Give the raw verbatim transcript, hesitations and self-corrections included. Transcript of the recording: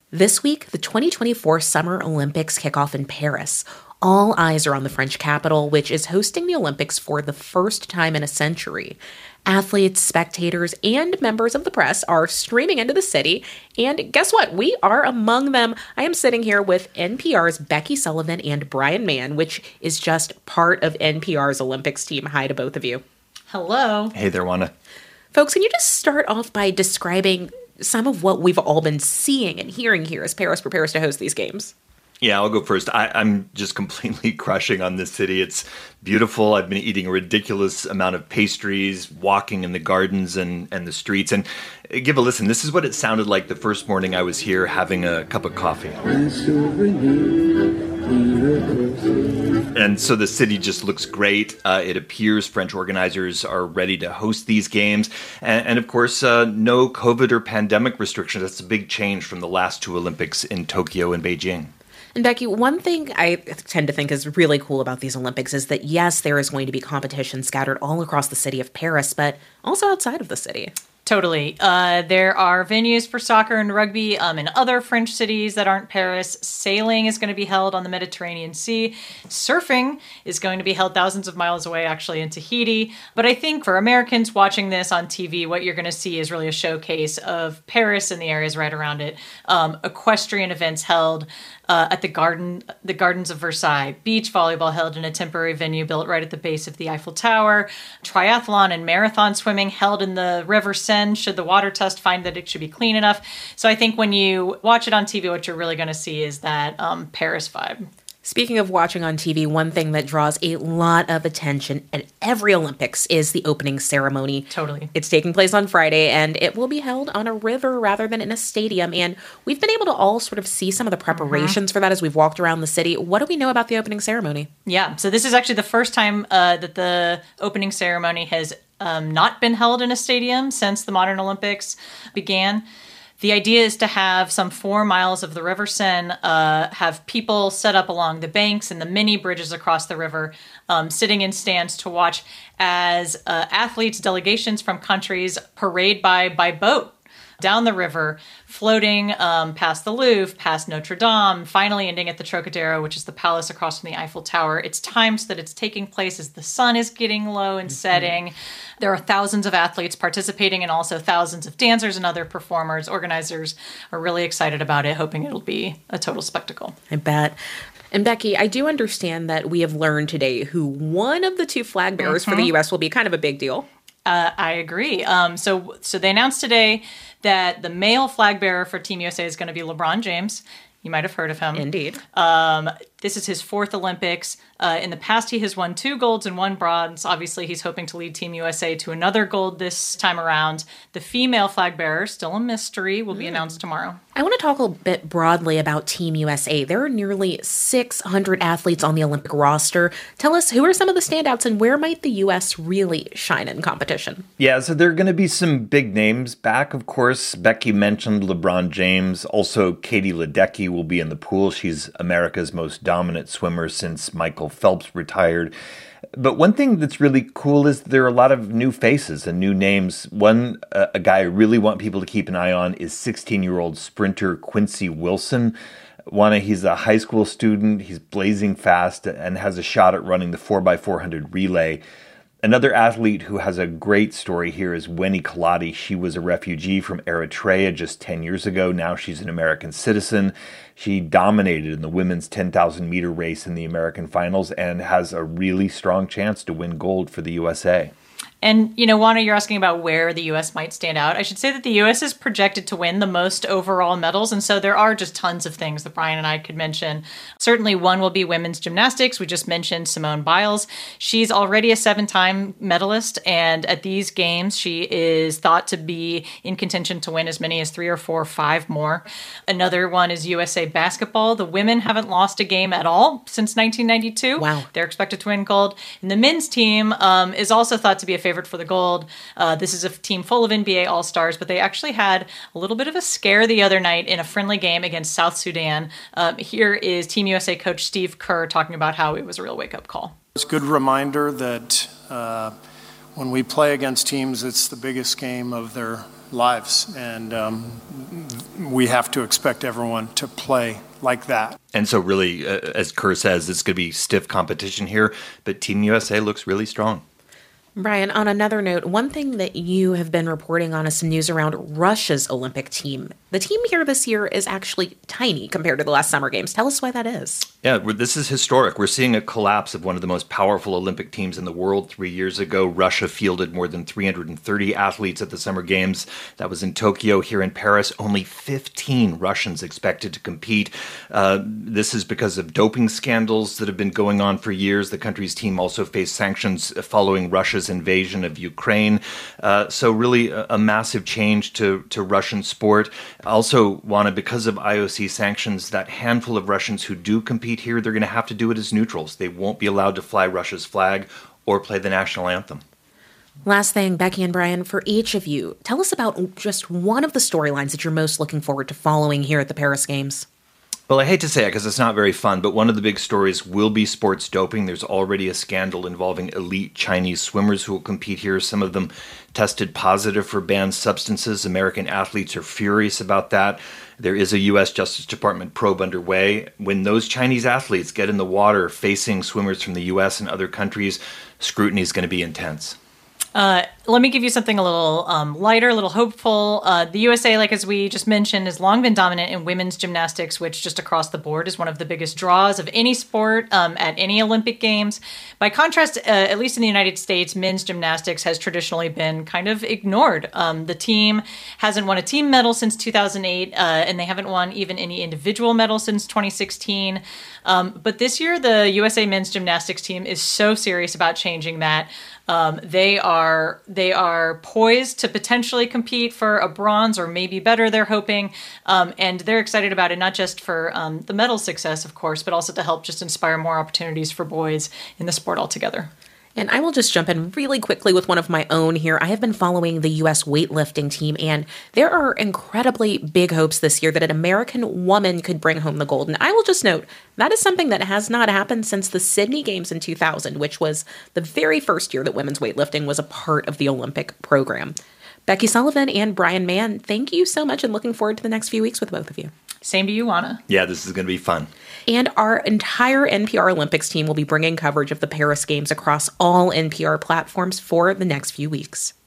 This week, the twenty twenty-four Summer Olympics kick off in Paris. All eyes are on the French capital, which is hosting the Olympics for the first time in a century. Athletes, spectators, and members of the press are streaming into the city. And guess what? We are among them. I am sitting here with N P R's Becky Sullivan and Brian Mann, which is just part of N P R's Olympics team. Hi to both of you. Hello. Hey there, Wanda. Folks, can you just start off by describing some of what we've all been seeing and hearing here as Paris prepares to host these games? Yeah, I'll go first. I, I'm just completely crushing on this city. It's beautiful. I've been eating a ridiculous amount of pastries, walking in the gardens and, and the streets. And give a listen. This is what it sounded like the first morning I was here having a cup of coffee. And so the city just looks great. Uh, it appears French organizers are ready to host these games. And, and of course, uh, no COVID or pandemic restrictions. That's a big change from the last two Olympics in Tokyo and Beijing. And Becky, one thing I tend to think is really cool about these Olympics is that, yes, there is going to be competition scattered all across the city of Paris, but also outside of the city. Totally. Uh, there are venues for soccer and rugby um, in other French cities that aren't Paris. Sailing is going to be held on the Mediterranean Sea. Surfing is going to be held thousands of miles away, actually, in Tahiti. But I think for Americans watching this on T V, what you're going to see is really a showcase of Paris and the areas right around it. Um, equestrian events held Uh, at the garden, the Gardens of Versailles, beach volleyball held in a temporary venue built right at the base of the Eiffel Tower, triathlon and marathon swimming held in the River Seine should the water test find that it should be clean enough. So I think when you watch it on T V, what you're really going to see is that um, Paris vibe. Speaking of watching on T V, one thing that draws a lot of attention at every Olympics is the opening ceremony. Totally. It's taking place on Friday, and it will be held on a river rather than in a stadium. And we've been able to all sort of see some of the preparations mm-hmm. for that as we've walked around the city. What do we know about the opening ceremony? Yeah, so this is actually the first time uh, that the opening ceremony has um, not been held in a stadium since the modern Olympics began. The idea is to have some four miles of the River Seine, uh, have people set up along the banks and the mini bridges across the river, um, sitting in stands to watch as uh, athletes, delegations from countries parade by by boat down the river, floating um, past the Louvre, past Notre Dame, finally ending at the Trocadero, which is the palace across from the Eiffel Tower. It's timed so that it's taking place as the sun is getting low and setting. Mm-hmm. There are thousands of athletes participating and also thousands of dancers and other performers. Organizers are really excited about it, hoping it'll be a total spectacle. I bet. And Becky, I do understand that we have learned today who one of the two flag bearers mm-hmm. for the U S will be. Kind of a big deal. Uh, I agree. Um, so, so they announced today that the male flag bearer for Team U S A is going to be LeBron James. You might have heard of him. Indeed. Um, this is his fourth Olympics. Uh, in the past, he has won two golds and one bronze. Obviously, he's hoping to lead Team U S A to another gold this time around. The female flag bearer, still a mystery, will be mm. announced tomorrow. I want to talk a bit broadly about Team U S A. There are nearly six hundred athletes on the Olympic roster. Tell us, who are some of the standouts and where might the U S really shine in competition? Yeah, so there are going to be some big names back, of course. Becky mentioned LeBron James. Also, Katie Ledecky will be in the pool. She's America's most dominant swimmer since Michael Phelps retired. But one thing that's really cool is there are a lot of new faces and new names. One, uh, a guy I really want people to keep an eye on is sixteen-year-old sprinter Quincy Wilson. Juana, he's a high school student. He's blazing fast and has a shot at running the four by four hundred relay. Another athlete who has a great story here is Winnie Kaladi. She was a refugee from Eritrea just ten years ago. Now she's an American citizen. She dominated in the women's ten thousand meter race in the American finals and has a really strong chance to win gold for the U S A. And, you know, Juana, you're asking about where the U S might stand out. I should say that the U S is projected to win the most overall medals, and so there are just tons of things that Brian and I could mention. Certainly one will be women's gymnastics. We just mentioned Simone Biles. She's already a seven-time medalist, and at these games, she is thought to be in contention to win as many as three or four or five more. Another one is U S A basketball. The women haven't lost a game at all since nineteen ninety-two. Wow. They're expected to win gold. And the men's team um, is also thought to be a favorite for the gold. Uh, this is a team full of N B A All-Stars, but they actually had a little bit of a scare the other night in a friendly game against South Sudan. Um, here is Team U S A coach Steve Kerr talking about how it was a real wake-up call. It's a good reminder that uh, when we play against teams, it's the biggest game of their lives. And um, we have to expect everyone to play like that. And so really, uh, as Kerr says, it's going to be stiff competition here, but Team U S A looks really strong. Brian, on another note, one thing that you have been reporting on is some news around Russia's Olympic team. The team here this year is actually tiny compared to the last Summer Games. Tell us why that is. Yeah, this is historic. We're seeing a collapse of one of the most powerful Olympic teams in the world. Three years ago, Russia fielded more than three hundred thirty athletes at the Summer Games. That was in Tokyo. Here in Paris, only fifteen Russians expected to compete. Uh, this is because of doping scandals that have been going on for years. The country's team also faced sanctions following Russia's invasion of Ukraine. Uh, so really a, a massive change to, to Russian sport. Also wanted, because of I O C sanctions, that handful of Russians who do compete here, they're going to have to do it as neutrals. They won't be allowed to fly Russia's flag or play the national anthem. Last thing, Becky and Brian, for each of you, tell us about just one of the storylines that you're most looking forward to following here at the Paris Games. Well, I hate to say it because it's not very fun, but one of the big stories will be sports doping. There's already a scandal involving elite Chinese swimmers who will compete here. Some of them tested positive for banned substances. American athletes are furious about that. There is a U S Justice Department probe underway. When those Chinese athletes get in the water facing swimmers from the U S and other countries, scrutiny is going to be intense. Uh, let me give you something a little um, lighter, a little hopeful. Uh, the U S A, like as we just mentioned, has long been dominant in women's gymnastics, which just across the board is one of the biggest draws of any sport um, at any Olympic Games. By contrast, uh, at least in the United States, men's gymnastics has traditionally been kind of ignored. Um, the team hasn't won a team medal since two thousand eight, uh, and they haven't won even any individual medal since twenty sixteen. Um, but this year, the U S A men's gymnastics team is so serious about changing that. Um, they are they are poised to potentially compete for a bronze or maybe better, they're hoping. Um, and they're excited about it, not just for um, the medal success, of course, but also to help just inspire more opportunities for boys in the sport altogether. And I will just jump in really quickly with one of my own here. I have been following the U S weightlifting team, and there are incredibly big hopes this year that an American woman could bring home the gold. And I will just note, that is something that has not happened since the Sydney Games in two thousand, which was the very first year that women's weightlifting was a part of the Olympic program. Becky Sullivan and Brian Mann, thank you so much, and looking forward to the next few weeks with both of you. Same to you, Anna. Yeah, this is going to be fun. And our entire N P R Olympics team will be bringing coverage of the Paris Games across all N P R platforms for the next few weeks.